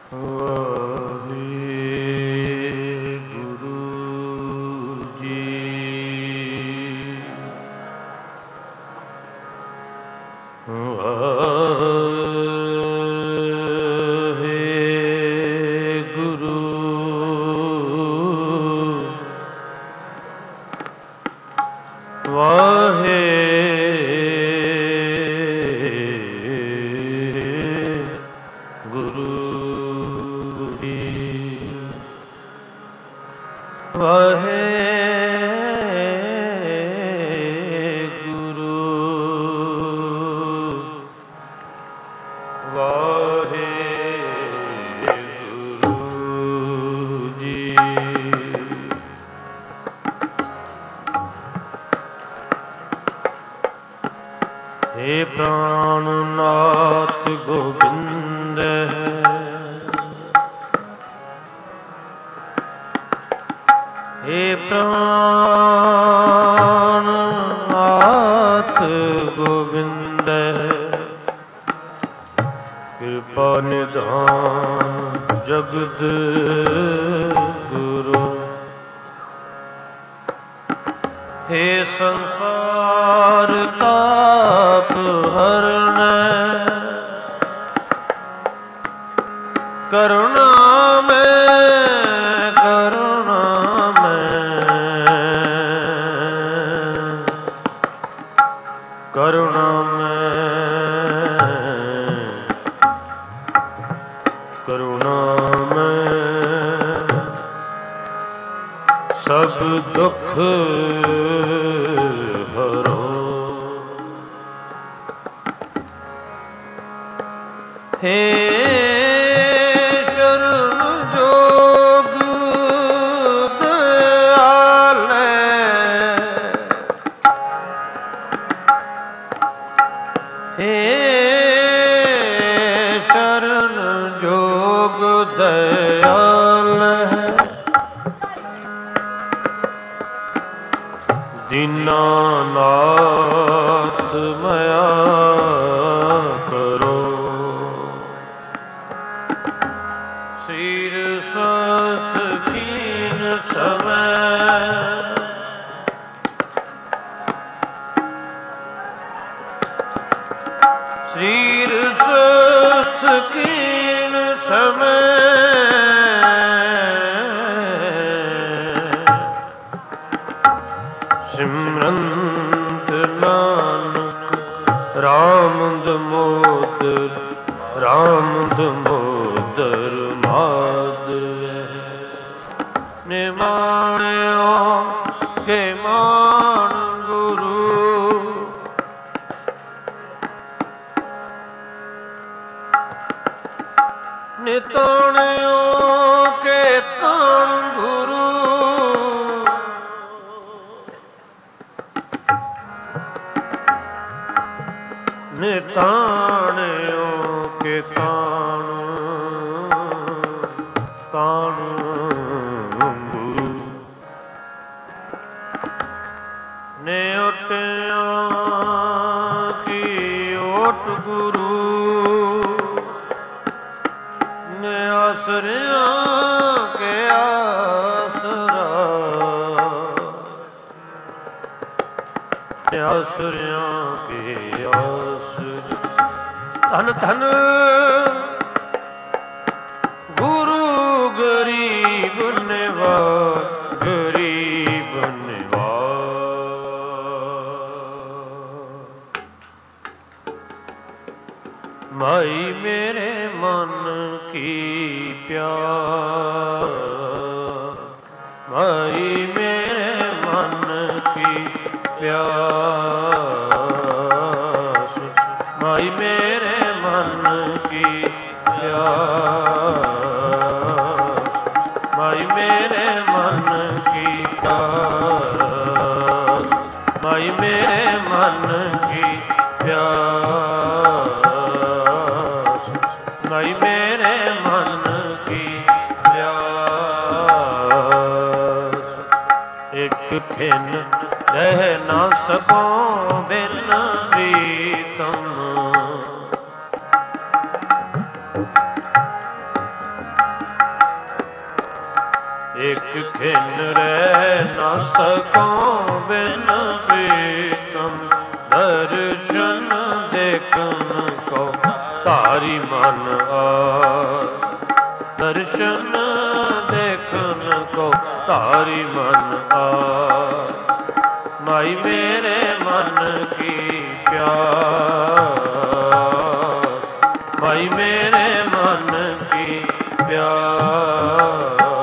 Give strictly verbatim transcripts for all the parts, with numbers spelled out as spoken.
हे प्राणनाथ गोविंद हे प्राणनाथ गोविंद कृपा निधान जगत गुरु हे संसार ताप हरण करुणा में करुणा में करुणा में करुणा में सब दुख हे शरण जोग दयाले हे शरण जोग दयाले दीनानाथ मया श्रीर सकीन समय सिमरंत नानक राम दमोदर राम दमोदर माधव निमाणियो के मान गुरु निताणियों के ताण गुरु निताणियों के ताण ताण गुरु नेवटियों की ओट गुरु आसरिया के आसरा आसरिया के आसर धन धन गुरु गरीब निवाज गरीब निवाज माई मेरे मन की प्यार माई मेरे मन की प्यास माई मेरे मन की प्यास माई मेरे मन की प्यास माई मेरे मन की प्यास माई मेरे मन की प्यास एक खिन रह ना सको बिन प्रीतम ਖਿਨ ਰਹਿ ਨਾ ਸਕੋ ਬਿਨ ਪ੍ਰੀਤਮ ਦਰਸ਼ਨ ਦੇਖਨ ਕੋ ਧਾਰੀ ਮਨ ਆਏ ਦਰਸ਼ਨ ਦੇਖਨ ਕੋ ਧਾਰੀ ਮਨ ਆਏ ਮਾਈ ਮੇਰੇ ਮਨ ਕੀ ਪਿਆਸ ਮਾਈ ਮੇਰੇ ਮਨ ਕੀ ਪਿਆਸ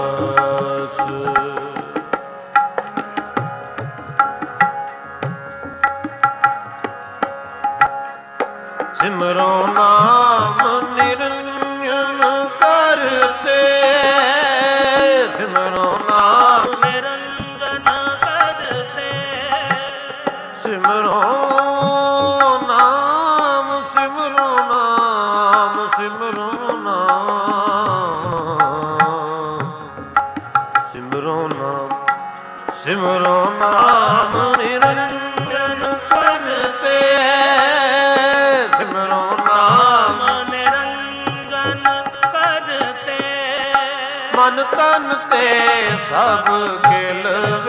ਸਿਮਰੋ ਨਾਮ ਨਿਰੰਜਨ ਕਰਤੇ ਸਿਮਰੋ ਨਾਮ ਨਿਰੰਜਨ ਕਰਤੇ ਸਿਮਰੋ ਨਾਮ ਸਿਮਰੋ ਨਾਮ ਸਿਮਰੋ ਨਾਮ ਸਿਮਰੋ ਨਾਮ ਸਿਮਰੋ ਨਾਮ ਨਿਰੰਜਨ ਕਰਤੇ ਸਿਮਰੋ ਨਾਮ ਨਿਰੰਜਨ ਕਰਤੇ ਮਨ ਤਨ ਤੇ ਸਭ ਖਿਲ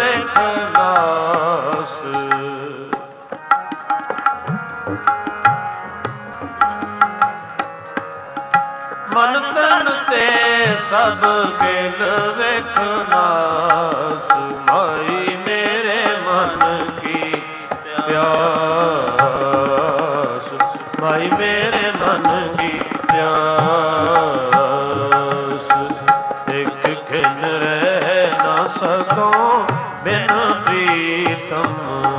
ਵੇਖਲਾਸ ਮਨ ਤਨ ਤੇ ਸਭ ਖਿਲ ਵੇਖਲਾਸ ਮਾਈ ਮੇਰੇ ਮਨ ਕੀ ਪਿਆਸ ਮਾਈ ਮੇਰੇ ਮਨ ਕੀ ਪਿਆਸ ਇੱਕ ਖਿਨ ਰਹਿ ਨਾ ਸਕੋ ਬਿਨ ਪ੍ਰੀਤਮ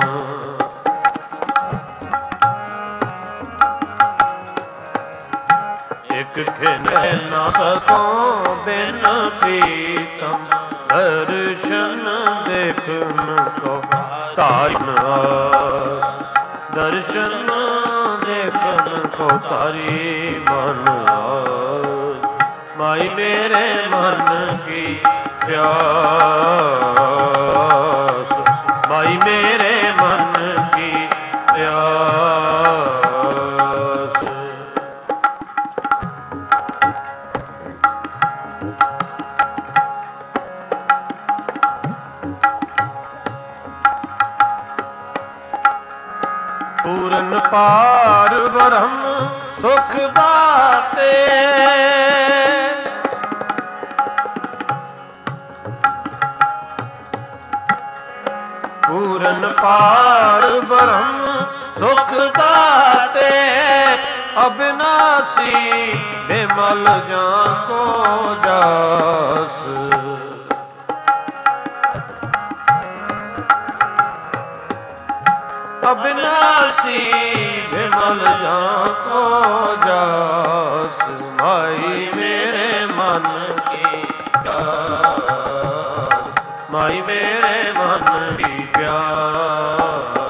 ਇੱਕ ਖਿਨ ਰਹਿ ਨਾ ਸਕੋ ਬਿਨ ਪ੍ਰੀਤਮ ਦਰਸ਼ਨ ਦੇਖਨ ਕੋ ਧਾਰੀ ਆਸ ਦਰਸ਼ਨ ਦੇਖਨ ਕੋ ਧਾਰੀ ਮਨ ਆਸ ਮਾਈ ਮੇਰੇ ਮਨ ਕੀ ਪਿਆਸ ਮਾਈ ਮੇਰੇ ਮਨ ਕੀ ਪਿਆਸ ਪੂਰਨ ਪਾਰ ਬ੍ਰਹਮ ਸੁਖ ਦਾਤੇ ਪੂਰਨ ਪਾਰ ਬ੍ਰਹਮ ਸੁਖ ਦਾਤੇ ਅਬਿਨਾਸੀ ਬਿਮਲ ਜਾਂ ਕੋ ਜਾਸ ਅਬਿਨਾਸੀ ਬਿਮਲ ਜਾਂ ਕੋ ਜਾਸ ਮਾਈ ਮੇਰੇ ਮਨ ਕੀ ਪਿਆਸ ਮਾਈ ਮੇਰੇ ਮਨ ਕੀ ਪਿਆਸ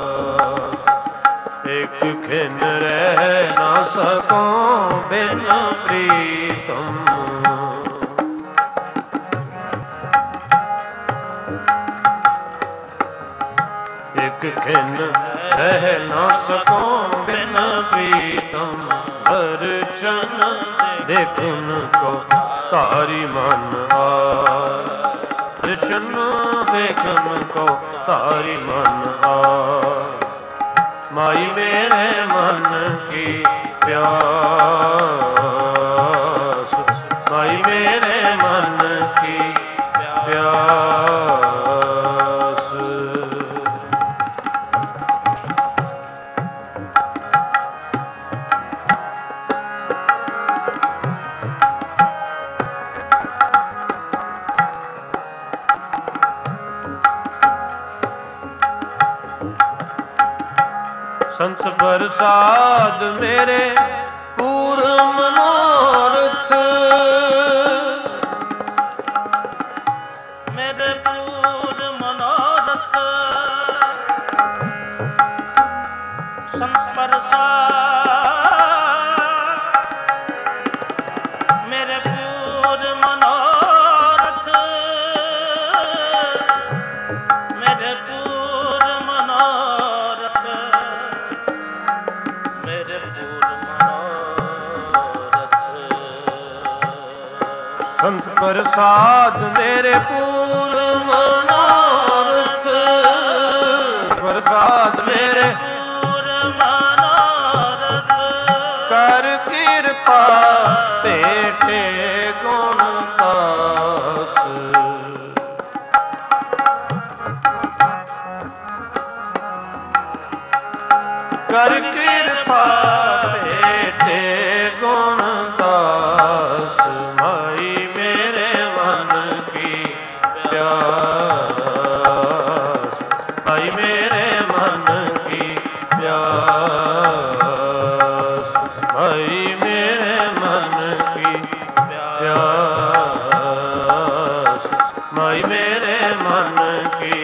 ਇੱਕ ਖਿਨ ਰਹਿ ਨਾ ਸਕੋ ਬਿਨ ਪ੍ਰੀਤਮ ਇੱਕ ਖਿਨ ਰਹਿ ਨਾ ਸਕੋ ਬਿਨ ਪ੍ਰੀਤਮ ਦਰਸ਼ਨ ਦੇਖਨ ਕੋ ਧਾਰੀ ਮਨ ਆਏ ਦਰਸ਼ਨ ਦੇਖਨ ਕੋ ਧਾਰੀ ਮਨ ਆਏ ਮਾਈ ਮੇਰੇ ਮਨ ਕੀ ਪਿਆਸ ਮਾਈ ਮੇਰੇ ਮਨ ਕੀ ਪਿਆਸ ਸੰਤ ਪ੍ਰਸਾਦ ਮੇਰੇ ਪੂਰਨ ਮਨੋਰਥ ਮੇਰੇ ਪੂਰਨ ਮਨੋਰਥ ਸੰਤ ਪ੍ਰਸਾਦ ਮੇਰੇ ਪੂਰਨ ਮਨੋਰਥ ਮੇਰੇ ਪੂਰਨ ਮਨੋਰਥ ਮੇਰੇ ਪੂਰਨ ਮਨੋਰਥ ਸੰਤ ਪ੍ਰਸਾਦ ਮੇਰੇ ਪੂਰਨ ਕਿਰਪਾ ਭੇਟੇ ਗੁਣ ਦਾਸ। ਕਰ ਕਿਰਪਾ ਭੇਟੇ ਗੁਣ ਦਾਸ। ਮਾਈ ਮੇਰੇ ਮਨ ਕੀ ਪਿਆਸ। ਮਾਈ ਮੇਰੇ ਮਨ ਕੀ ਪਿਆਸ। ਮਾਈ ਮੇਰੇ ਮਨ ਕੀ ਪਿਆਸ। ਮਾਈ ਮੇਰੇ ਮਨ ਕੀ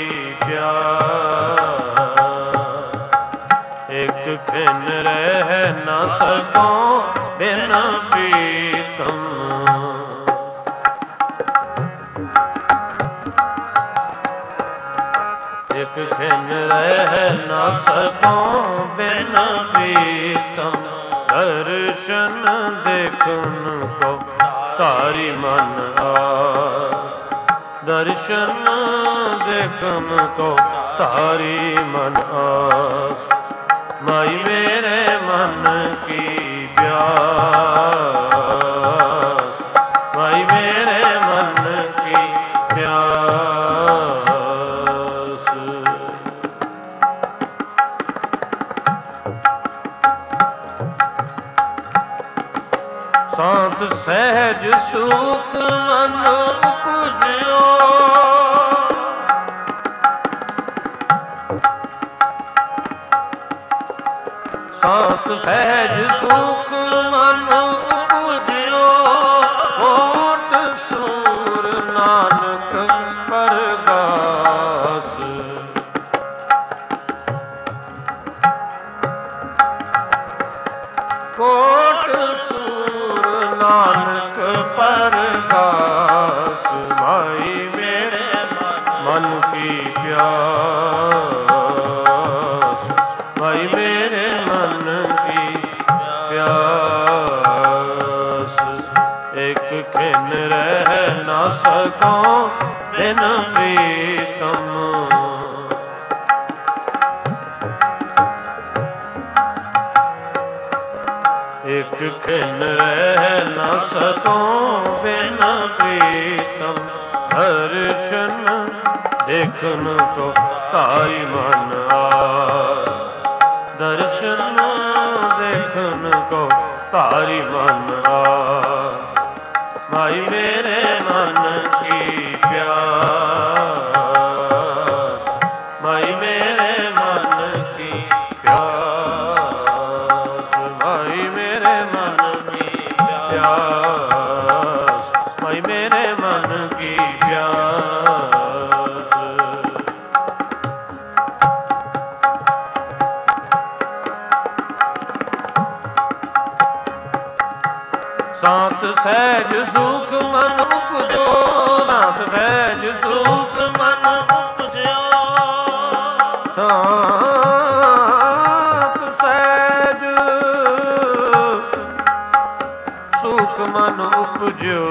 ਪਿਆਸ। ਇੱਕ ਖਿਨ ਰਹਿ ਨਾ ਸਕੋ ਬਿਨ ਪ੍ਰੀਤਮ। ਇੱਕ ਖਿਨ ਰਹਿ ਨਾ ਸਕੋ ਬਿਨ ਪ੍ਰੀਤਮ। ਦਰਸ਼ਨ ਦੇਖਨ ਕੋ ਧਾਰੀ ਮਨ ਆਸ। ਦਰਸ਼ਨ ਦੇਖਨ ਕੋ ਧਾਰੀ ਮਨ ਆਸ। ਮਾਈ ਮੇਰੇ ਮਨ ਕੀ ਪਿਆਸ। ਮਾਈ ਮੇਰੇ ਮਨ ਕੀ ਪਿਆਸ। ਸਾਤ ਸਹਿਜ ਸੁਖ ਮਨ ਉਪਜਿਓ। ਸਾਤ ਸਹਿਜ ਸੁਖ ਮਨ ਉਪਜਿਓ। ਓਟ ਸੂਰ ਨਾਨਕ ਪਰਗਾਸ। ਕੋਟ ਸੂਰ ਨਾਨਕ ਪਰਗਾਸ। ਮਾਈ ਮੇਰੇ ਮਨ ਕੀ ਪਿਆਸ। ਮਾਈ ਮੇਰੇ ਮਨ ਕੀ ਪਿਆਸ। ਇੱਕ ਖਿਨ ਰਹਿ ਨਾ ਸਕੋ ਬਿਨ ਪ੍ਰੀਤਮ। ਇੱਕ ਖਿਨ ਰਹਿ ਨਾ ਸਕੋ ਬਿਨ ਪ੍ਰੀਤਮ। ਦਰਸ਼ਨ ਦੇਖਨ ਕੋ ਧਾਰੀ ਮਨ ਆਸ। ਦਰਸ਼ਨ ਦੇਖਨ ਕੋ ਧਾਰੀ ਮਨ ਆਸ। ਮਾਈ ਮੇਰੇ ਮਨ ਕੀ ਪਿਆਸ। ਮਾਈ ਮੇਰੇ ਮਨ ਕੀ ਪਿਆਸ। ਮਾਈ ਮੇਰੇ ਮਨ ਕੀ ਪਿਆਸ। ਮਾਈ ਮੇਰੇ ਮਨ ਕੀ ਪਿਆਸ। ਸਾਤ ਸਹਿਜ ਸੁਖ ਮਨ ਉਪਜਿਓ। ਸਾਤ ਸਹਿਜ ਸੁਖ ਮਨ ਉਪਜਿਓ। ਸਾਤ ਸਹਿਜ ਸੁਖ ਮਨ ਉਪਜਿਓ।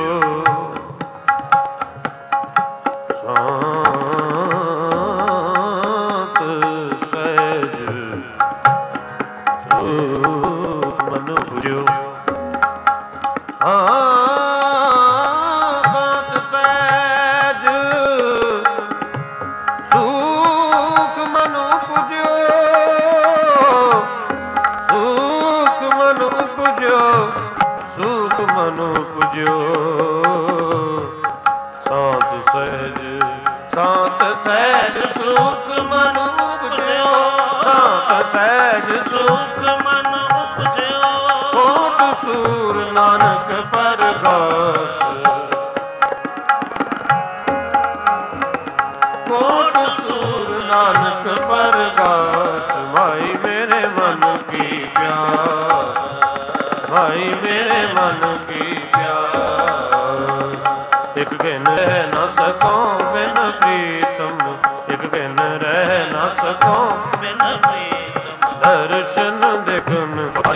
ਸਾਤ ਸਹਿਜ ਸੁਖ ਮਨ ਉਪਜਿਓ। ਸਾਤ ਸਹਿਜ ਸੁਖ ਮਨ ਉਪਜਿਓ। ਸੁਖ ਮਨ ਉਪਜਿਓ। ਸੁਖ ਮਨ ਉਪਜਿਓ। ਸਾਤ ਸਹਿਜ ਸਾਤ ਸਹਿਜ ਸੁਖ ਮਨ ਉਪਜਿਓ। ਸਾਤ ਸਹਿਜ ਸੁਖ ਮਨ ਉਪਜਿਓ। ਕੋਟ ਸੂਰ ਨਾਨਕ ਪਰਗਾਸ। ਕੋਟ ਸੂਰ ਨਾਨਕ ਪਰਗਾਸ। ਮਾਈ ਮੇਰੇ ਮਨ ਕੀ ਪਿਆਸ। ਮਾਈ ਮੇਰੇ ਮਨ ਕੀ ਪਿਆਸ। ਇੱਕ ਖਿਨ ਰਹਿ ਨਾ ਸਕੋ ਬਿਨ ਪ੍ਰੀਤਮ। ਇੱਕ ਖਿਨ ਰਹਿ ਨਾ ਸਕੋ ਬਿਨ ਪ੍ਰੀਤਮ। ਦਰਸ਼ਨ ਦੇਖਨ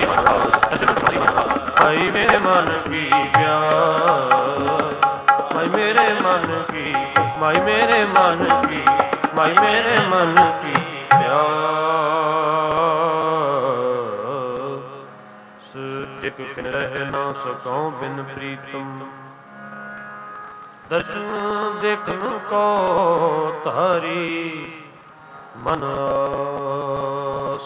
ਮਾਈ ਮੇਰੇ ਮਨ ਕੀ ਪਿਆਸ। ਮਾਈ ਮੇਰੇ ਮਨ ਕੀ ਮਾਈ ਮੇਰੇ ਮਨ ਕੀ ਮਾਈ ਮੇਰੇ ਮਨ ਕੀ ਪਿਆਸ। ਇੱਕ किन रह ना सकूं बिन प्रीतम। दर्शन देखन को तारी मन आस।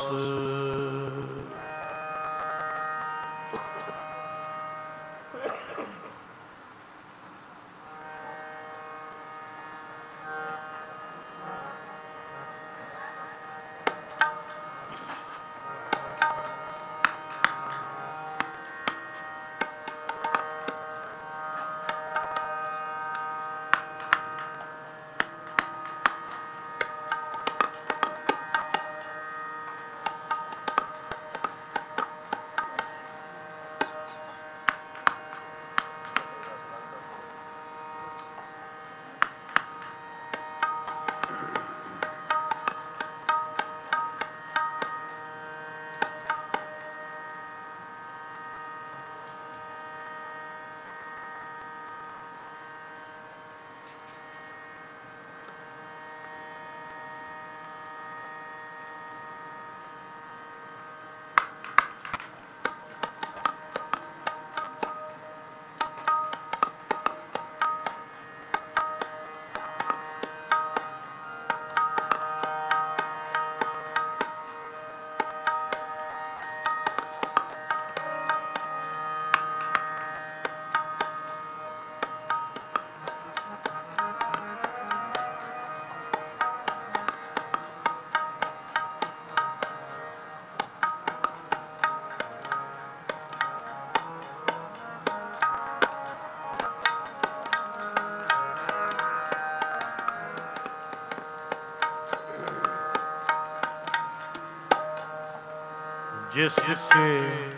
जिसके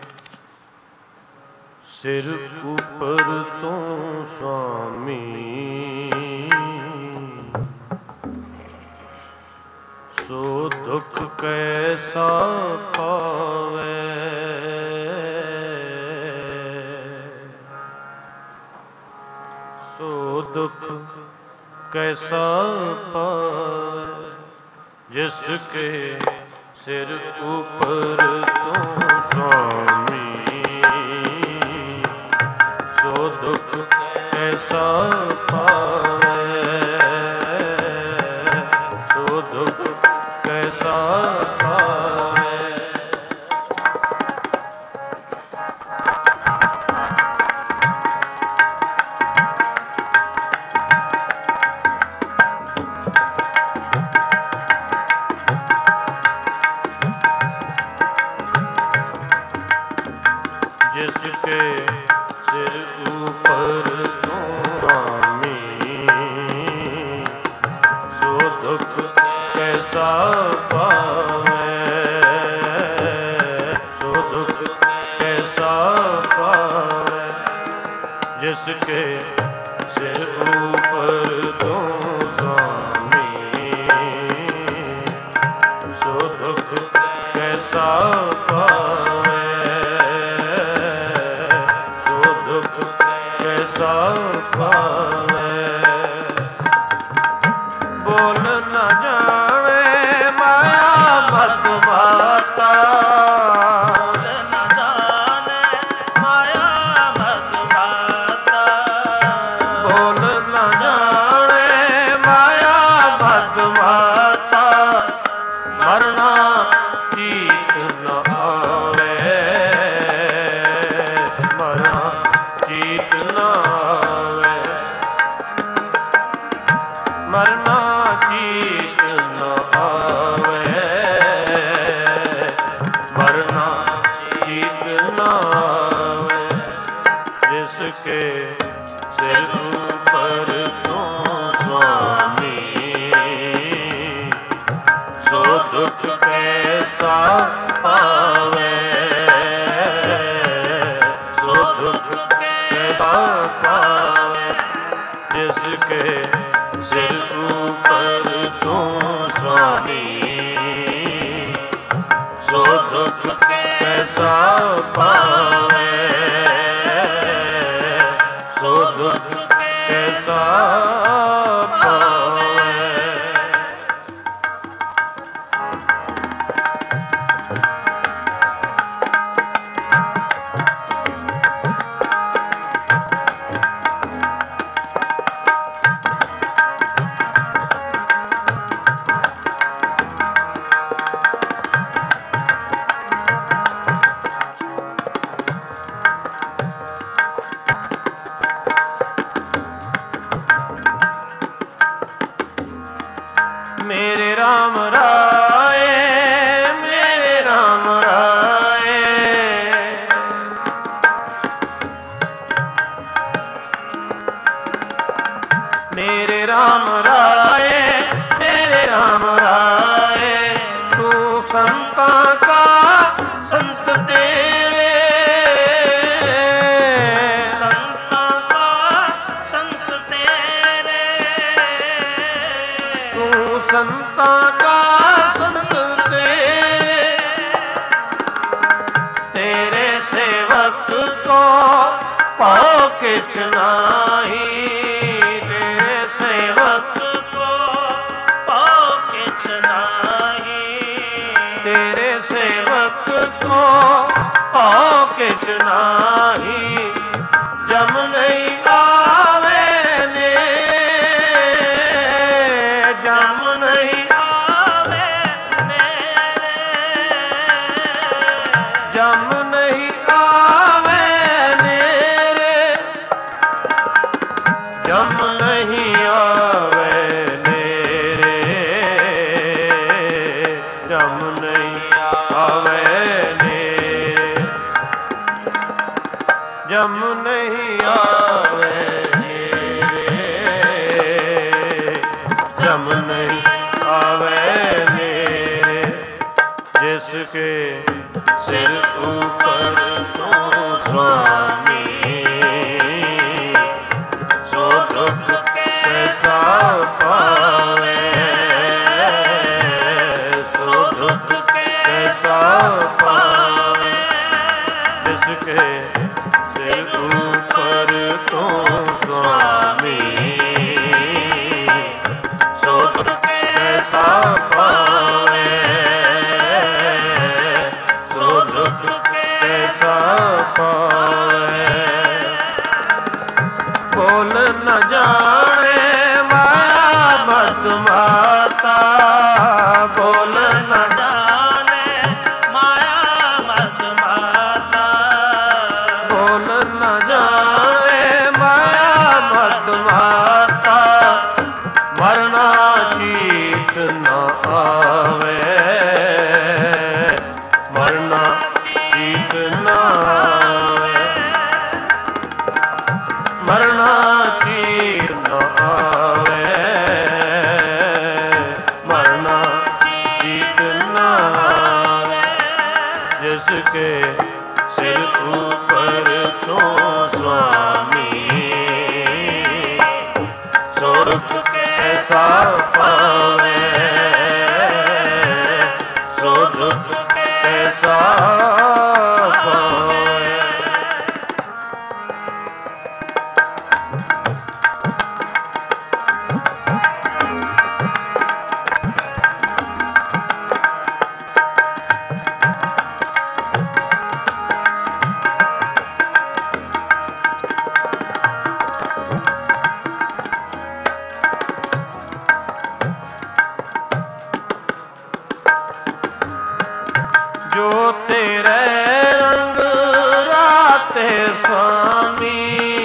सिर ऊपर तो स्वामी सो दुख कैसा पावे। सो दुख कैसा पावे जिसके सिर ऊपर तो स्वामी सो दुख कैसा पावे। सो दुख कैसा पावे। जिसके सिर ऊपर तो स्वामी सो दुख कैसा पावे। सो दुख कैसा पावे जिसके सिर ऊपर तो स्वामी सो दुख कैसा पावे। कैसा पावे बोल न जावे माया मत माता। बोल न जाने माया मत माता। बोल न जाने माया मत माता। मरना ठीक न आवे। मरना जीत न आवे। मरना जीत न आवे। मरना जीत न आवे जिसके सिर ऊपर तो स्वामी सो दुख कैसा पावे। सो दुख कैसा पावे जिसके सिर ऊपर तो स्वामी सो दुख कैसा पावे। सो दुख कैसा पावे। राम राये, तेरे राम राये। तू संतां का संत तेरे, संतां का संत तेरे। तू संतां का संत तेरे। तेरे सेवक को पाओ किछ नाही, तेरे सेवक को पाओ किछ नाही। तेरे सेवक को पाओ किछ नाही। जम नहीं आवे ने, जम नहीं आवे मेरे, जम नहीं आवे नेरे, जम नहीं आवे नेरे, जम नहीं आवे नेरे, जम नहीं आवे नेरे, जम नहीं आवे नेरे। जिसके सिर ऊपर तू स्वामी, सो दुख कैसा पावे, सो दुख कैसा पावे। जिसके सिर ऊपर तू स्वामी, सो दुख कैसा पावे, सो दुख कैसा पावे। बोल न जाने माया मत माता, बोल न जाने माया मत माता। बोल न जाने माया मत माता। मरना चीत न आवे, मरना चीत न आवे, मरना चीत न आवे, मरना चीत न आवे। जिसके सिर ऊपर तो स्वामी, सो दुख कैसा पावे, सो दुख कैसा पावे। जो तेरे रंग राते स्वामी,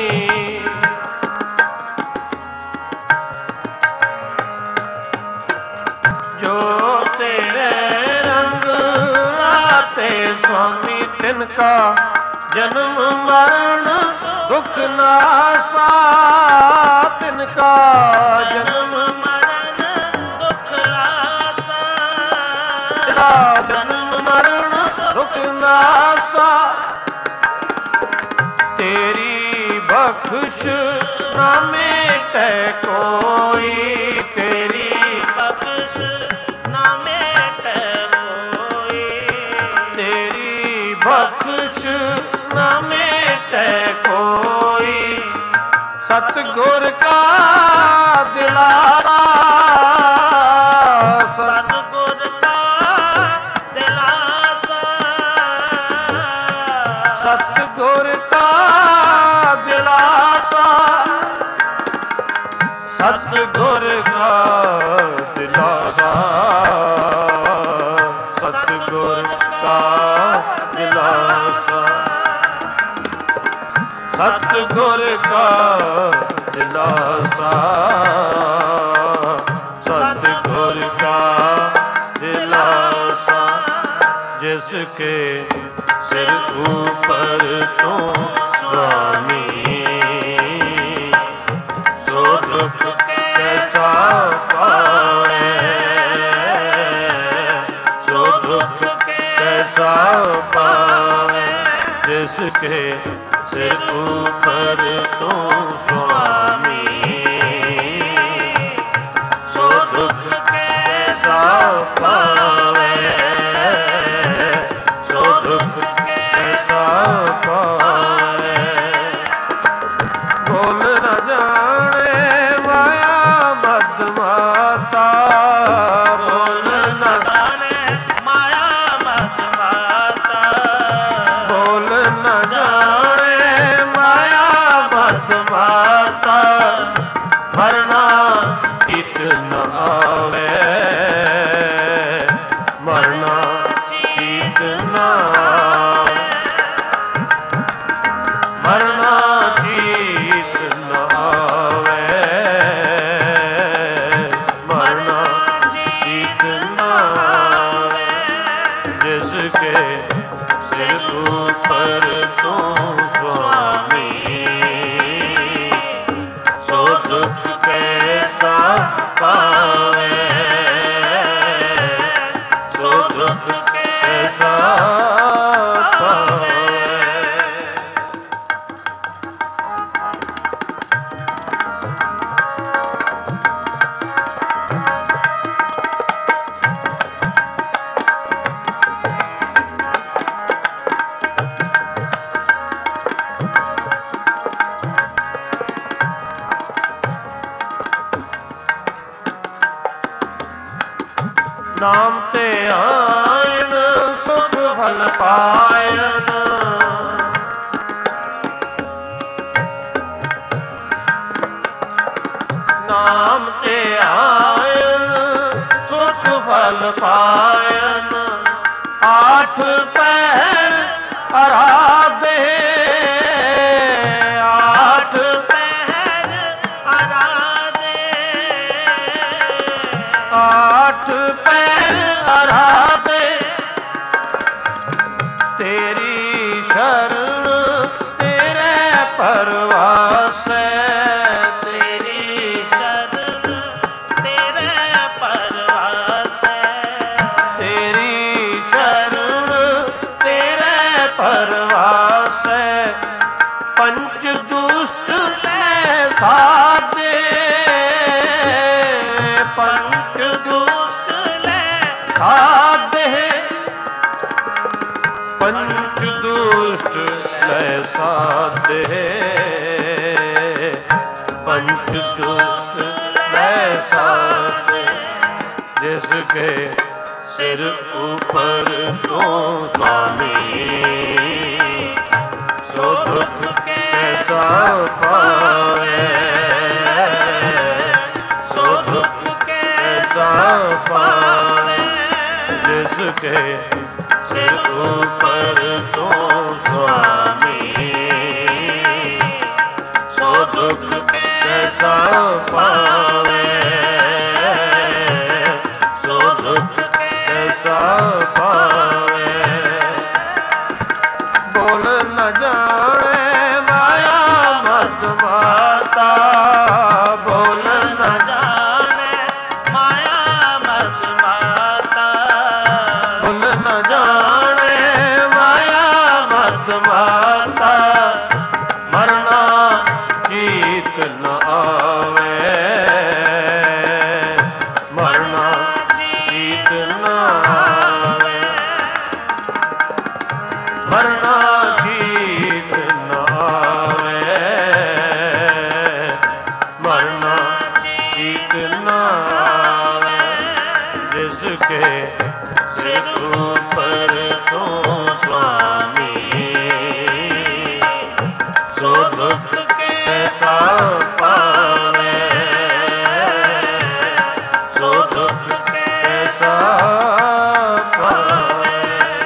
जो तेरे रंग राते स्वामी। तिनका जन्म मरण दुख नासा, तिनका जन्म मरण दुख लासा, जन्म मरण दुख नासा। तेरी बख्श ना मेटे कोई, तेरी बख्श ना मेटे कोई। तेरी बख्श ना मेटे कोई। सतगुर का दिलासा, सतगुर का दिलासा, सतगुर का दिलासा, सतगुर का दिलासा, सतगुर का दिलासा, सतगुर का दिलासा, सतगुर का दिलासा। जिसके सिर ऊपर तो स्वामी, सो दुख जिसके सिर ऊपर तू स्वामी, सो दुख कैसा पावे, सो दुख कैसा पावे। बोल न जाने माया मद माता, बोल न जाने माया मद माता, बोल न जाने माया मद माता, मरना चित न आवे, मरना चित न आवे, मरना चित न आवे, मरना चित न आवे। जिसके सिर ऊपर तू स्वामी, सो दुख कैसा पावे, सो दुख कैसा पावे। नाम ते आयन सुख फल पायन, नाम ते आयन सुख फल पायन। आठ पहर आराधे, आठ पहर आराधे, आठ पैर आराधे, तेरी शरण तेरे परवासे, तेरी शरण तेरे परवासे, तेरी शरण तेरे परवासे। पंच दुष्ट ले साधे, पंच दुष्ट ले साधे, पंच दुष्ट ले साधे, पंच दुष्ट ले साधे। जिसके सिर ऊपर तू स्वामी, सो दुख कैसा पावे, सो दुख कैसा पावे। जिसके सिर ऊपर तू स्वामी, सो दुख कैसा पावे, सो दुख कैसा पावे। बोल न जाने माया मद माता, बोल न जाने माया मद माता, बोल न जाने माया मद माता। मरना जीत न आवे, मरना जीत न आवे, मरना जीत न आवे, मरना जीत न आवे। जिसके सिर ऊपर तू स्वामी, सो दुख कैसा पावे, सो दुख कैसा पावे।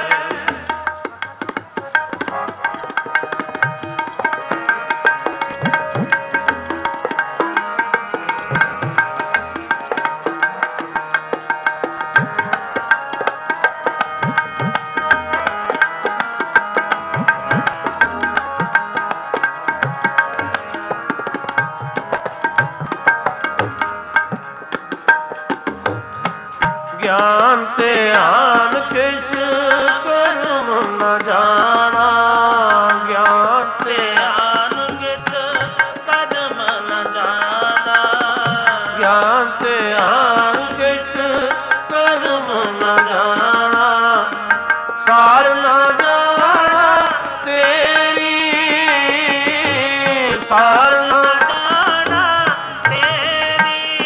ज्ञान ते आन किस कर्म न जाना, ज्ञान ਧਿਆਨ ਧਿਆਨ ਕਿਛ ਕਰਮ ਨ ਜਾਣਾ, ਸਾਰ ਨ ਜਾਣਾ ਤੇਰੀ, ਸਾਰ ਨ ਜਾਣਾ ਤੇਰੀ,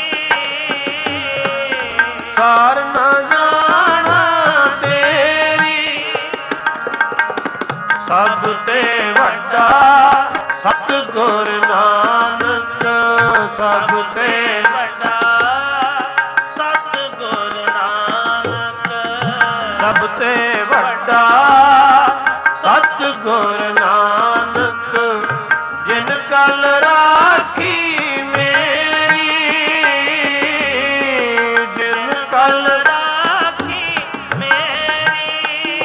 ਸਾਰ ਨ ਜਾਣਾ ਤੇਰੀ, ਸਭ ਤੇ ਵੱਡਾ ਸਤਿਗੁਰ ਨਾਨਕ, ਸਭ ਤੇ ਵੱਡਾ ਸਤਿਗੁਰ ਨਾਨਕ, ਸਭ ਤੇ ਵੱਡਾ ਸਤਿਗੁਰ ਨਾਨਕ, ਜਿਨ ਕਲ ਰਾਖੀ ਮੇਰੀ, ਜਿਨ ਕਲ ਰਾਖੀ ਮੇਰੀ,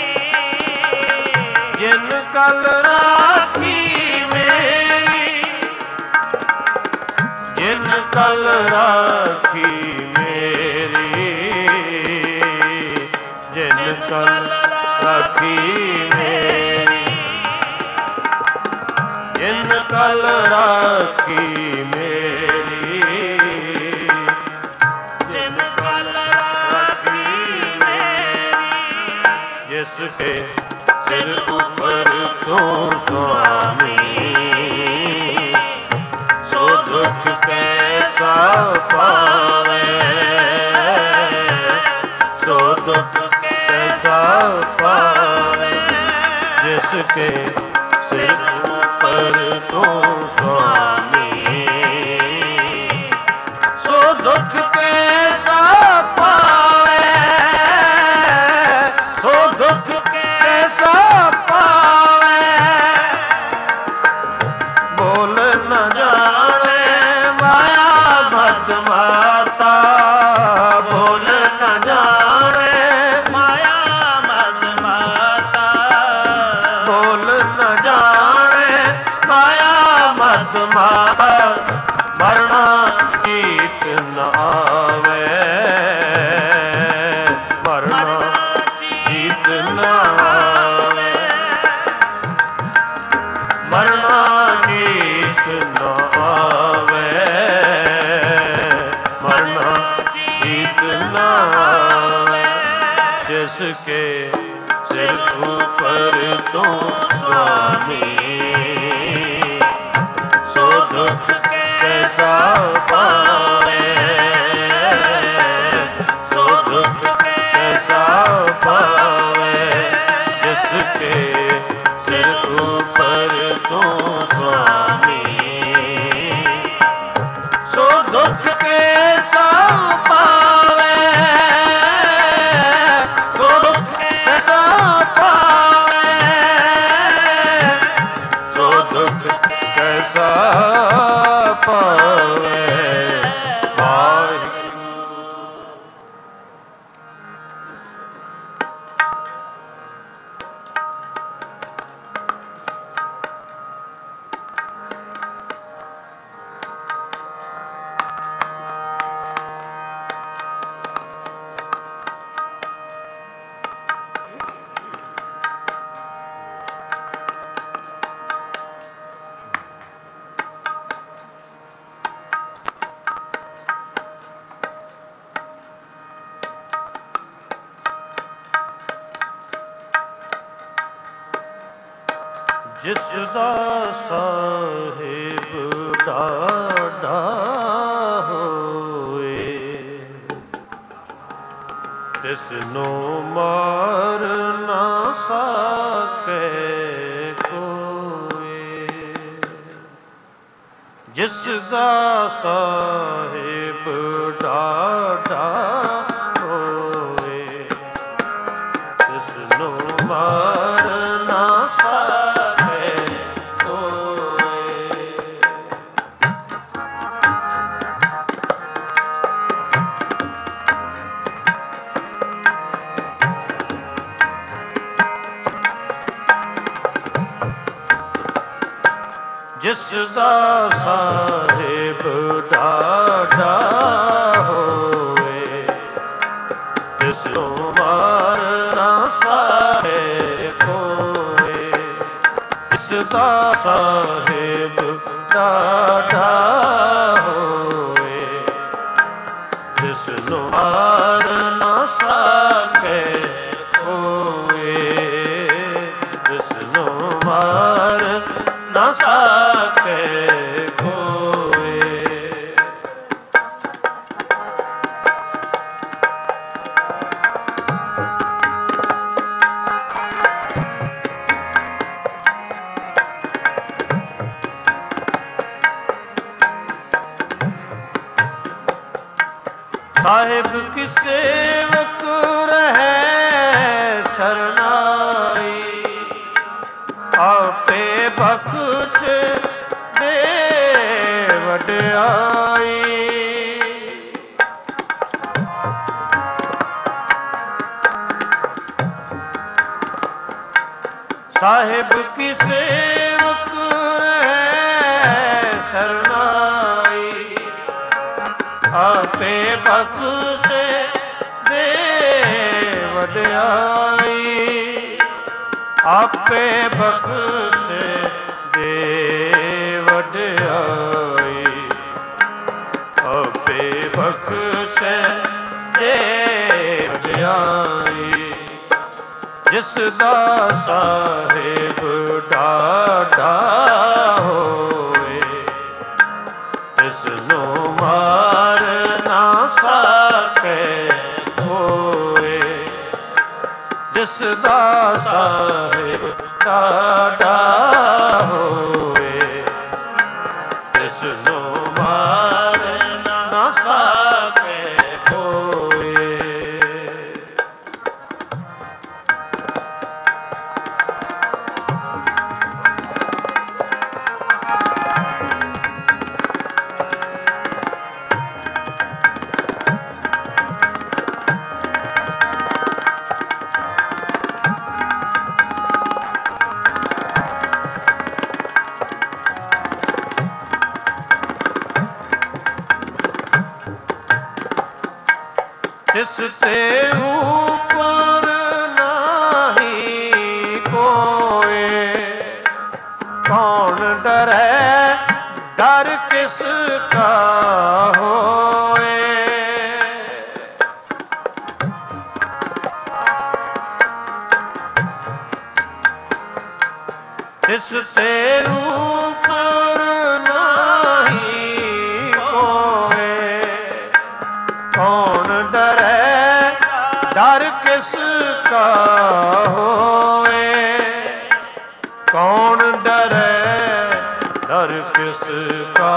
ਜਿਨ ਕਲ ਰਾਖੀ ਮੇਰੀ, ਜਿਨ ਕਲ ਰਾਖੀ ਮੇਰੀ, ਜਿਨ ਕਲ ਰਾਖੀ ਮੇਰੀ, ਜਿਨ ਕਲ ਰਾਖੀ ਮੇਰੀ, ਜਿਨ ਕਲ ਰਾਖੀ ਮੇਰੀ, ਜਿਸ ਕੇ ਸਿਰ ਉਪਰ ਤੂੰ ਸੁਆਮੀ, ਸੋ ਦੁਖ ਕੈਸਾ ਪਾਵੇ, ਸੋ ਦੁਖ ਕੈਸਾ ਪਾਵੇ, ਜਿਸ ਕੇ ਸਿਰ ਉਪਰ ਤੂੰ ਸੁਆਮੀ, ਸੋ ਦੁਖ ਕੈਸਾ ਪਾਵੇ, ਸੋ ਦੁਖ ਕੈਸਾ ਪਾਵੇ, ਬੋਲ ਨ ਜਾਣੇ ਮਾਇਆ ਮਤ ਮਾਤਾ, ਬੋਲ ਨ ਜਾਣੇ ਮਾਇਆ ਮਦ ਮਾਤਾ, ਬੋਲ ਨ ਜਾਣੇ ਮਾਇਆ ਮਤ ਮਾਤਾ, ਮਰਣਾ ਜੀਤ ਨ ਆਵੇ, ਮਰਣਾ ਜੀਤ ਨ ਆਵੇ, ਮਰਣਾ ਜੀਤ ਨ ਆਵੇ, ਮਰਣਾ ਜੀਤ ਨ ਆਵੇ, ਜਿਸ ਕੇ ਸਿਰ ਉਪਰ ਤੂੰ ਸੁਆਮੀ, ਸੋ ਦੁਖ ਕੈਸਾ ਪਾਵੇ, ਸੋ ਦੁਖ ਕੈਸਾ ਪਾਵੇ, ਜਿਸ ਕੇ ਸਿਰ ਉਪਰ ਤੂੰ ਸੁਆਮੀ, ਸੋ ਦੁਖ ਕੈਸਾ ਪਾਵੇ, ਸੋ ਦੁਖ ਕੈਸਾ ਪਾਵੇ, ਸੋ ਦੁਖ ਕੈਸਾ ਪਾਵੇ। ਵਾਹਿਗੁਰੂ। ਜਿਸ ਦਾ ਸਾਹਿਬ ਡਾਢਾ ਹੋਏ, ਤਿਸ ਨੂੰ ਮਾਰ ਨਾ ਸਕੇ ਕੋਏ। ਜਿਸ ਦਾ ਸਾਹਿਬ ਡਾਢਾ ਹੋਏ, ਤਿਸ ਨੂੰ ਮਾਰ ਨਾ ਸਕੇ ਕੋਏ। ਜਿਸ ਦਾ ਸਾਹਿਬ ਡਾਢਾ ਹੋਵੇ, ਤਿਸ ਨੂੰ ਮਾਰ ਨਾ ਸਕੇ ਕੋਏ। ਜਿਸ ਦਾ ਸਾਹਿਬ ਡਾਢਾ ਹੋਵੇ, ਸਾਕੇ ਕੋਏ। ਸਾਹਿਬ ਕੀ ਸੇਵਕ ਰਹੇ ਸਰਨਾਈ, ਆਪੇ ਬਖਸ਼ ਦੇ ਵਡਿਆਈ। ਸਾਹਿਬ ਕੀ ਸੇਵਕ ਰਹੇ ਸਰਨਾਈ, ਆਪੇ ਬਖਸ਼ ਦੇ ਵਡਿਆਈ। ਆਪੇ ਬਖਸ਼ ਦੇ ਵਡਿਆਈ। ਆਪੇ ਬਖਸ਼ ਦੇ ਵਡਿਆਈ। ਜਿਸ ਦਾ ਸਾਹਿਬ ਡਾਢਾ ਹੋਏ, ਇਸ ਨੂੰ ਮਾਰ ਨਾ ਸਕੇ ਕੋਏ। ਜਿਸ ਦਾ ਸਾਹਿਬ ਡਾਢਾ ਹੋਏ, ਇਸ ਨੂੰ ਮਾਰ ਨਾ ਸਕੇ ਕੋਏ। ਤਿਸ ਤੇ ਉਪਰ ਨਾਹੀ ਕੋਏ। ਕੌਣ ਡਰੈ ਡਰ ਕਿਸ ਕਾ ਹੋਏ। ਤਿਸ ਤੇ ਉਪਰ ਨਾਹੀ ਕੋਏ। ਕੌਣ ਡਰੈ ਡਰ ਕਿਸ ਕਾ ਹੋਏ। ਕੌਣ ਡਰੈ ਡਰ ਕਿਸ ਕਾ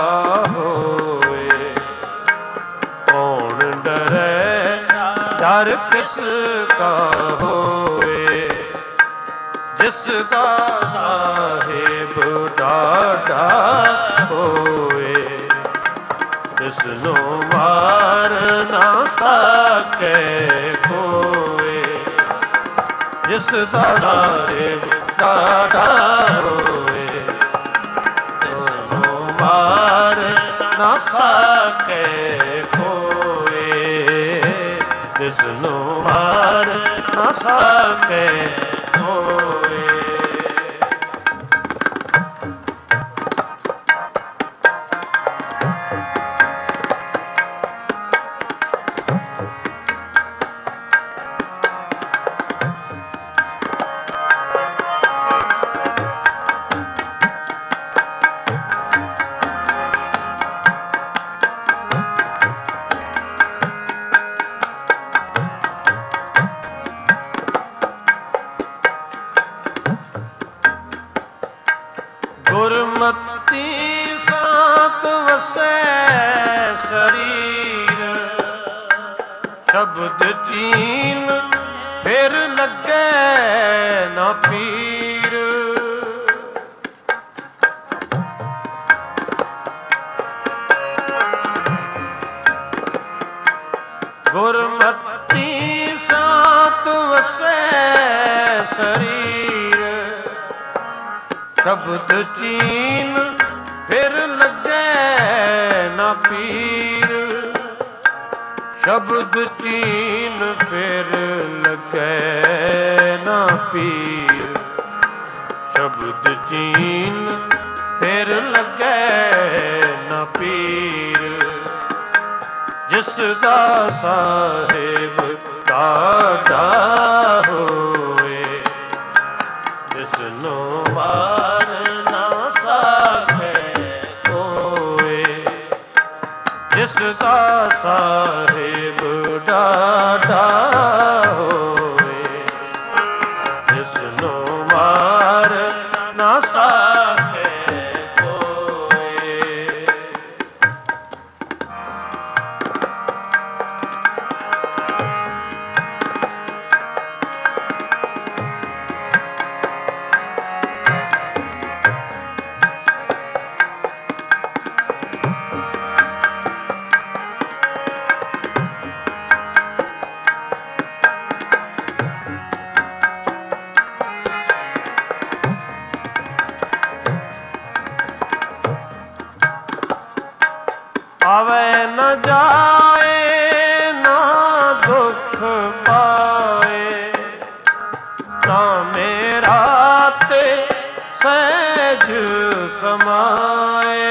ਹੋਏ। ਕੌਣ ਡਰੈ ਡਰ ਕਿਸ ਕਾ ਹੋਏ। ਜਿਸ ਦਾ ਸਾਹਿਬ ਡਾਢਾ ਹੋਏ, ਤਿਸ ਨੂੰ ਮਾਰ ਨਾ ਸਕੇ ਕੋਏ। ਜਿਸ ਦਾ ਸਾਹਿਬ ਡਾਢਾ ਹੋਏ, ਤਿਸ ਨੂੰ ਮਾਰ ਨਾ ਸਕੇ ਕੋਏ। ਤਿਸ ਨੂੰ ਮਾਰ ਨਾ ਸਕੇ ਕੋਏ। ਗੁਰਮਤਿ ਸਾਥ ਵਸੈ ਸਰੀਰ। ਸ਼ਬਦ ਚੀਨ ਫਿਰ ਲੱਗੇ ਨਾ ਪੀਰ। ਗੁਰਮਤਿ ਸਾਥ ਵਸੈ ਸਰੀਰ। ਸ਼ਬਦ ਚੀਨ ਫਿਰ ਲੱਗੇ ਨਾ ਪੀਰ। ਸ਼ਬਦ ਚੀਨ ਫਿਰ ਲੱਗੇ ਨਾ ਪੀਰ। ਸ਼ਬਦ ਚੀਨ ਫਿਰ ਲੱਗੇ ਨਾ ਪੀਰ। ਜਿਸ ਦਾ ਸਾਹਿਬ ਡਾਢਾ ਹੋਏ, ਜਿਸ ਨੂੰ ਮਾਰ ਨਾ ਸਕੇ ਸਾਹਿਬ ਡਾਢਾ ਹੋਏ, ਜਿਸ ਨੂੰ ਮਾਰ ਨਾ ਸਕੇ ਕੋਇ। ਆਵੇ ਨ ਜਾਏ ਨਾ ਦੁੱਖ ਪਾਏ, ਨਾ ਮੇਰਾ ਤੇ ਸਹਿਜ ਸਮਾਏ।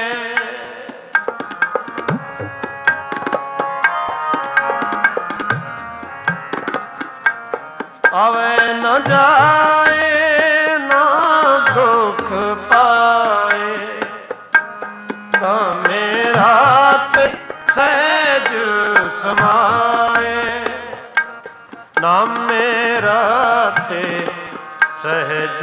ਆਵੇ ਨ ਜਾਏ ਨਾ ਦੁੱਖ ਪਾਏ, ਨਾ ਮੇਰਾ ਤੇ ਸਹਿਜ ਸਮਾਏ। ਨਾ ਮੇਰਾ ਤੇ ਸਹਿਜ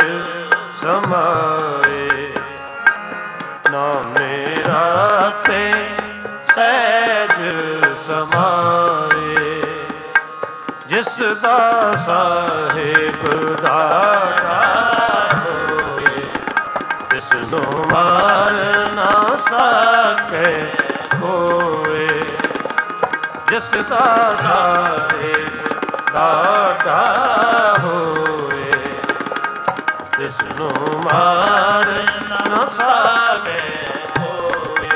ਸਮਾਏ, ਨਾ ਮੇਰਾ ਤੇ ਸਹਿਜ ਸਮਾਏ। ਜਿਸ ਦਾ ਸਾਹਿਬ ਦਾਤਾ ਹੋਏ, ਤਿਸ ਨੂੰ ਮਾਰ ਨਾ ਸਕੇ ਕੋਇ। ਜਿਸ ਦਾ ਸਾਹਿਬ ਦਾਤਾ ਹੋਏ, ਤਿਸ ਨੂੰ ਮਾਰ ਨਾ ਸਕੇ ਕੋਇ।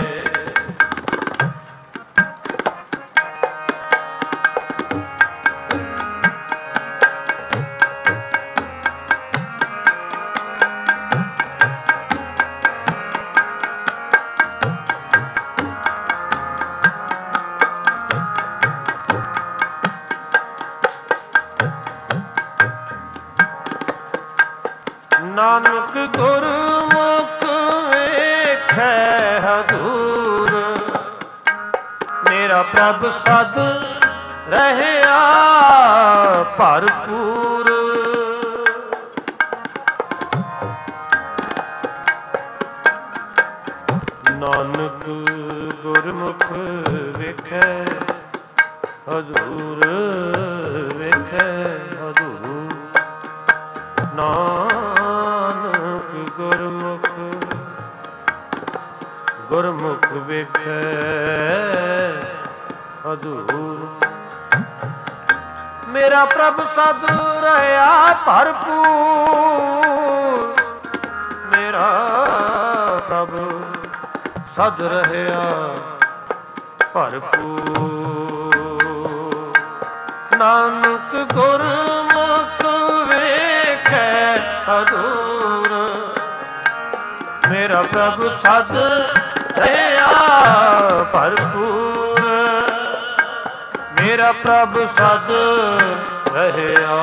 ਨਾਨਕ ਗੁਰਮੁਖ ਵੇਖੈ ਹਦੂਰ, ਮੇਰਾ ਪ੍ਰਭ ਸਦ ਰਹਿਆ ਭਰਪੂਰ। ਨਾਨਕ ਗੁਰਮੁਖ ਵੇਖੈ ਹਦੂਰ, ਵੇਖੈ ਹਦੂਰ। ਨਾਨਕ ਗੁਰਮੁਖ ਗੁਰਮੁਖ ਵੇਖੈ ਹਦੂਰ। ਮੇਰਾ ਪ੍ਰਭ ਸਦ ਰਹਿਆ ਭਰਪੂਰ, ਮੇਰਾ ਪ੍ਰਭ ਸਦ ਰਹਿਆ ਭਰਪੂਰ। ਨਾਨਕ ਗੁਰਮੁਖ ਵੇਖੈ ਹਦੂਰ, ਮੇਰਾ ਪ੍ਰਭ ਸਦ ਰਹਿਆ ਭਰਪੂਰ। ਮੇਰਾ ਪ੍ਰਭ ਸਦ ਰਹਿਆ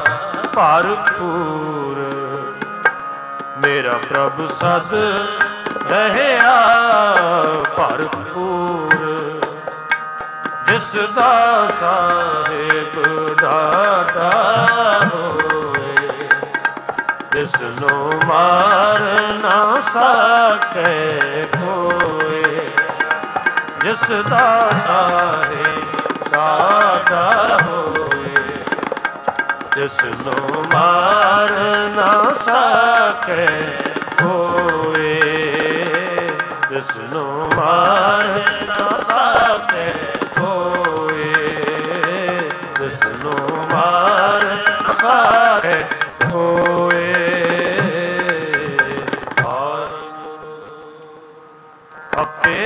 ਭਰਪੂਰ। ਮੇਰਾ ਪ੍ਰਭ ਸਦ ਰਹਿਆ ਭਰਪੂਰ। ਜਿਸ ਦਾ ਸਾਹਿਬ ਦਾਤਾ ਹੋਏ, ਤਿਸ ਨੂੰ ਮਾਰ ਨਾ ਸਕੇ ਕੋਇ। ਜਿਸ ਦਾ ਸਾਹਿਬ ਦਾਤਾ ਹੋਏ, ਤਿਸ ਨੂੰ ਮਾਰ ਨਾ ਸਕੇ ਕੋਇ। ਤਿਸ ਨੂੰ ਮਾਰ ਨਾ ਸਕੇ ਕੋਇ। ਤਿਸ ਨੂੰ ਮਾਰ ਨਾ ਸਕੇ ਕੋਇ। ਆਪੇ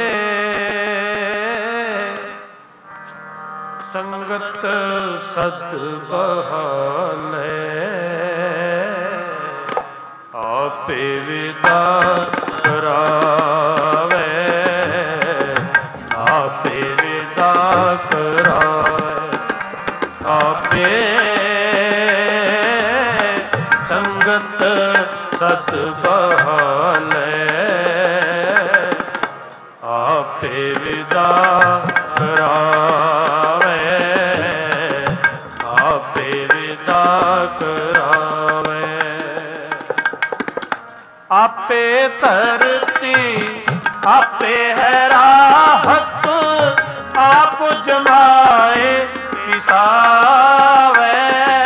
ਸੰਗਤ ਸਦ ਬਹਾਲੇ, ਆਪੇ ਵਿਦਾ ਕਰਾਵੇ, ਆਪੇ ਵਿਦਾ ਕਰਾਵੇ। ਆਪੇ ਸੰਗਤ ਸਤ ਬਹਾਲੇ, ਆਪੇ ਵਿਦਾ ਧਰਤੀ ਆਪੇ ਹੈ ਰਾਹਤ, ਆਪ ਜਮਾਏ ਪਿਸਾਵੇ।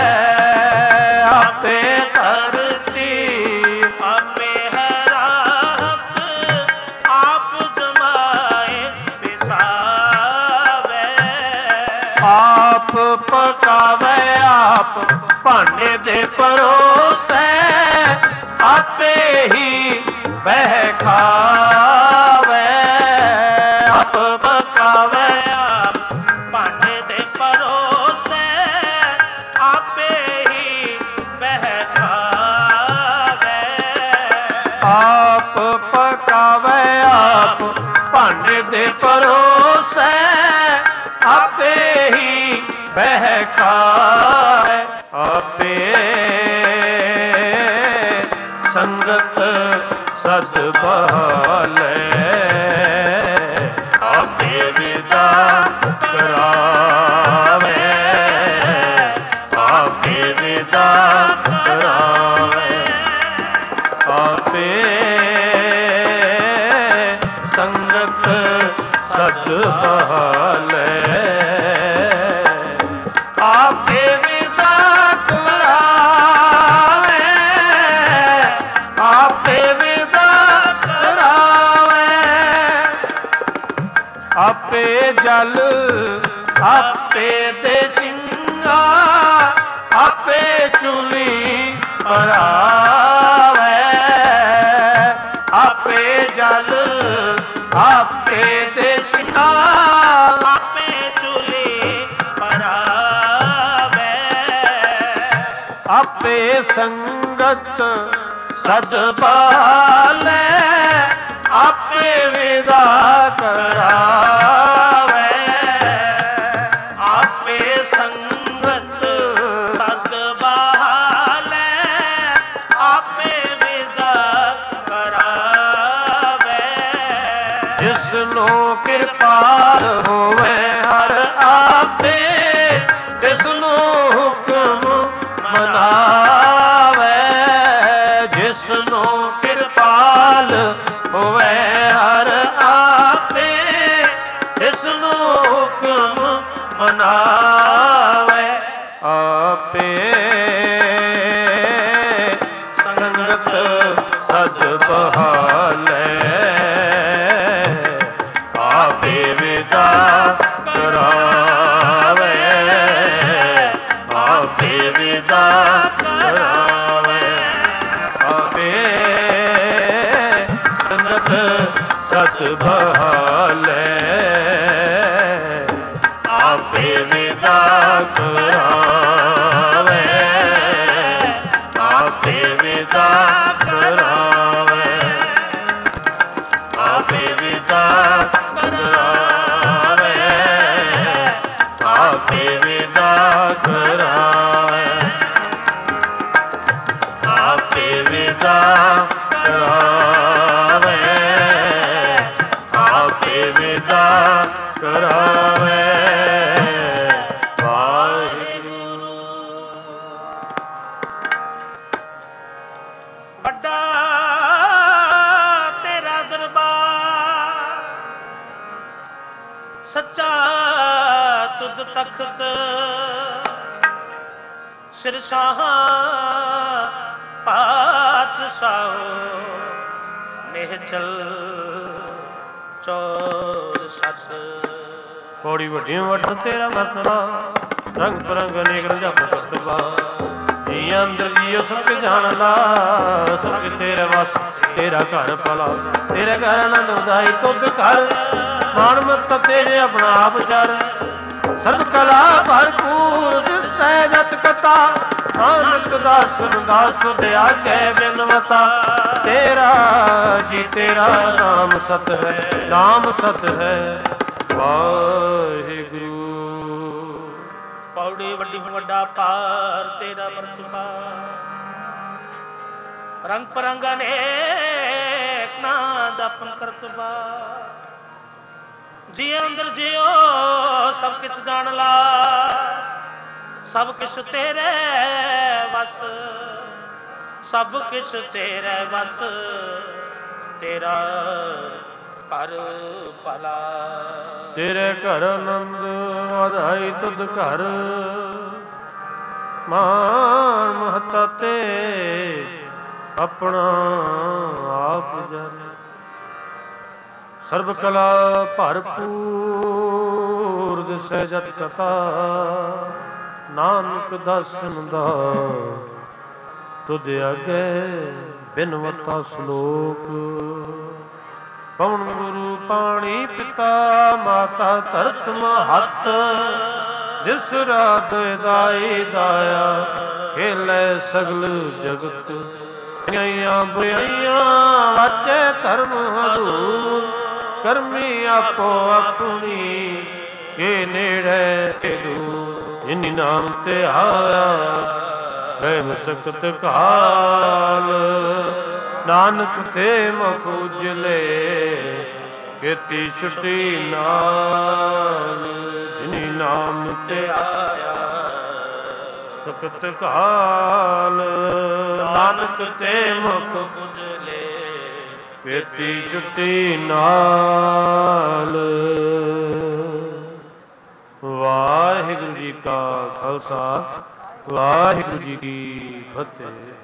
ਆਪੇ ਧਰਤੀ ਆਪੇ ਹੈ ਰਾਹਤ, ਆਪ ਜਮਾਏ ਪਿਸਾਵੇ। ਆਪ ਪਕਾਵੇ ਆਪ ਭਾਂਡੇ ਦੇ ਪਰੋਸੈ, ਆਪੇ ਹੀ ਬਹਿ ਖਾਵੇ। ਆਪ ਪਕਾਵੇ ਆਪ ਭਾਂਡੇ ਦੇ ਪਰੋਸੈ, ਆਪੇ ਹੀ ਬਹਿ ਖਾਵੇ। ਆਪ ਪਕਾਵੇ ਆਪ ਭਾਂਡੇ ਦੇ ਪਰੋਸੈ, ਆਪੇ ਹੀ ਬਹਿ ਖਾਵੇ। ਆਪੇ ਸੰਗਤ ਸਦ ਬਹਾਲੇ, ਆਪੇ ਵਿਦਾ ਕਰਾਵੇ। ਆਪੇ ਵਿਦਾ ਕਰਾਵੇ। ਆਪੇ ਸੰਗਤ ਸਦ ਬਹਾਲੇ, ਆਪੇ ਵਿਦਾ ਕਰਾਵੇ। ਆਪੇ ਵਿਦਾ ਕਰਾਵੇ। ਆਪੇ ਜਲ ਆਪੇ ਦੇ ਸਿੰਘਾ, ਆਪੇ ਚੁਲੀ ਭਰਾਵੇ। ਆਪੇ ਜਲ ਆਪੇ ਦੇ ਸਿੰਘਾ, ਆਪੇ ਚੁਲੀ ਭਰਾਵੇ। ਆਪੇ ਸੰਗਤ ਸਦ ਬਾਲੇ, ਆਪੇ ਵਿਦਾ ਕਰਾਵੇ। ਆਪੇ ਸੰਗਤ ਸਦ ਬਹਾਲੇ, ਆਪੇ ਵਿਦਾ ਕਰਾਵੇ। ਜਿਸ ਨੂੰ ਕਿਰਪਾਲ ਹੋਵੇ ਹਰ ਆਪੇ, ਜਿਸ ਨੂੰ ਹੁਕਮ ਮਨਾਵੇ। ਜਿਸ ਨੂੰ ਕਿਰਪਾਲ ਹੋਵੇ ਹਰ ਆਪੇ, ਜਿਸ ਨੂੰ ਹੁਕਮ ਮਨਾਵੇ। ਆਪੇ ਸੰਗਤ ਸਦ ਬਹਾਲੇ, ਆਪੇ ਵਿਦਾ ਕਰਾਵੇ। ਆਪੇ ਵਿਦਾ ਕਰਾਵੇ। ਆਪੇ ਸੰਗਤ ਸਤ ਬਹਾਲੇ, ਆਪੇ ਵਿਦਾ ਕਰਾਵੇ। ਆਪੇ ਵਿਦਾ ਕਰਾਵੇ। ਆਪੇ ਵਿਦਾ ਕਰਾਵੇ। ਆਪੇ ਵਿਦਾ ਕਰਾਵੇ। ਆਪੇ ਵਿਦਾ ਕਰਾਵੇ। ਆਪੇ ਵਿਦਾ ਕਰਾਵੇ। ਵਾਹਿਗੁਰੂ। ਵੱਡਾ ਤੇਰਾ ਦਰਬਾਰ, ਸੱਚਾ ਤੁਧ ਤਖਤ, ਸਿਰਸ਼ਾਹ ਪਾਤਸ਼ਾਹੋ ਨਿਹਚਲ ਚੌਰ ਸੱਸ। ਕੋੜੀ ਵੱਡੀ ਵੱਡ ਤੇਰਾ ਵਰਤਣਾ, ਰੰਗ ਬਰੰਗ ਅਨੇਕ ਰੰਜਾਪ ਸਤਬਾ। ਜੀ ਅੰਦਰ ਜੀਓ ਸਭ ਜਾਣ ਲਾ, ਸਭ ਤੇਰੇ ਵਸ ਤੇਰਾ ਘਰ ਭਲਾ। ਤੇਰੇ ਘਰ ਆਨੰਦ ਵਧਾਈ ਤੁਧ ਘਰ, ਮਾਣ ਮਤ ਤੇਰੇ ਆਪਣਾ ਆਪ ਚਰ। ਸਰਬ ਕਲਾ ਭਰਪੂਰ ਦਿਸੈ ਜਤ ਕਥਾ, ਨਾਨਕ ਦਾਸਨ ਦਾਸ ਤੁਧ ਆਗੇ ਬਿਨਵਤਾ। ਤੇਰਾ ਜੀ ਤੇਰਾ ਨਾਮ ਸਤ ਹੈ, ਨਾਮ ਸਤ ਹੈ। ਵਾਹਿਗੁਰੂ। ਪੌੜੀ ਵੱਡੀ ਵੱਡਾ ਪਾਰ ਤੇਰਾ ਵਰਤਵਾ, ਰੰਗ ਪਰੰਗ ਅਨੇਕ ਨਾ ਜਪਨ ਕਰਤਵਾ। ਜੀ ਅੰਦਰ ਜਿਉ ਸਭ ਕਿਛ ਜਾਣ ਲਾ, ਸਭ ਕਿਛ ਤੇਰੇ ਵਸ, ਸਭ ਕਿਛ ਤੇਰੇ ਵਸ। ਤੇਰਾ ਘਰ ਭਲਾ। ਤੇਰੇ ਘਰ ਆਨੰਦ ਵਧਾਈ ਤੁਧ ਘਰ, ਮਾਨ ਮਹਤਾ ਤੇ ਆਪਣਾ ਆਪ ਜਾਣੇ। ਸਰਬ ਕਲਾ ਭਰਪੂਰ ਦਿਸੈ ਜਤ ਕਥਾ, ਨਾਨਕ ਦਰਸ਼ਨ ਦਾ ਤੁਧ ਅਗੇ ਬਿਨਵਤਾ ਸ਼ਲੋਕ। ਪਵਨ ਗੁਰੂ ਪਾਣੀ ਪਿਤਾ ਮਾਤਾ ਧਰਤ ਮਹੱਤ, ਜਿਸ ਰਾਤ ਦਾਈ ਦਾਇਆ ਖੇਲੇ ਸਗਲ ਜਗਤ। ਚੰਗਿਆਈਆਂ ਬੁਰਾਈਆਂ ਵਾਚੇ ਧਰਮ ਹਦੂਰ, ਕਰਮੀ ਆਪੋ ਆਪਣੀ ਕੇ ਨੇੜੇ ਕੇ ਦੂਰ। ਜਿਨੀ ਨਾਮ ਤੇ ਆਇਆ ਰਹਿ ਮੁਸਕਤ ਕਾਲ, ਨਾਨਕ ਤੇ ਮੁਖ ਉਜਲੇ ਕੀਤੀ ਛੁਟੀ ਨਾਲ। ਜਿਨੀ ਨਾਮ ਤੇ ਆਇਆ ਤਖਤ ਕਾਲ, ਨਾਨਕ ਤੇ ਮੁਖ ਉਜਲੇ ਕੀਤੀ ਛੁਟੀ ਨਾਲ। ਵਾਹਿਗੁਰੂ ਜੀ ਕਾ ਖਾਲਸਾ, ਵਾਹਿਗੁਰੂ ਜੀ ਕੀ ਫਤਿਹ।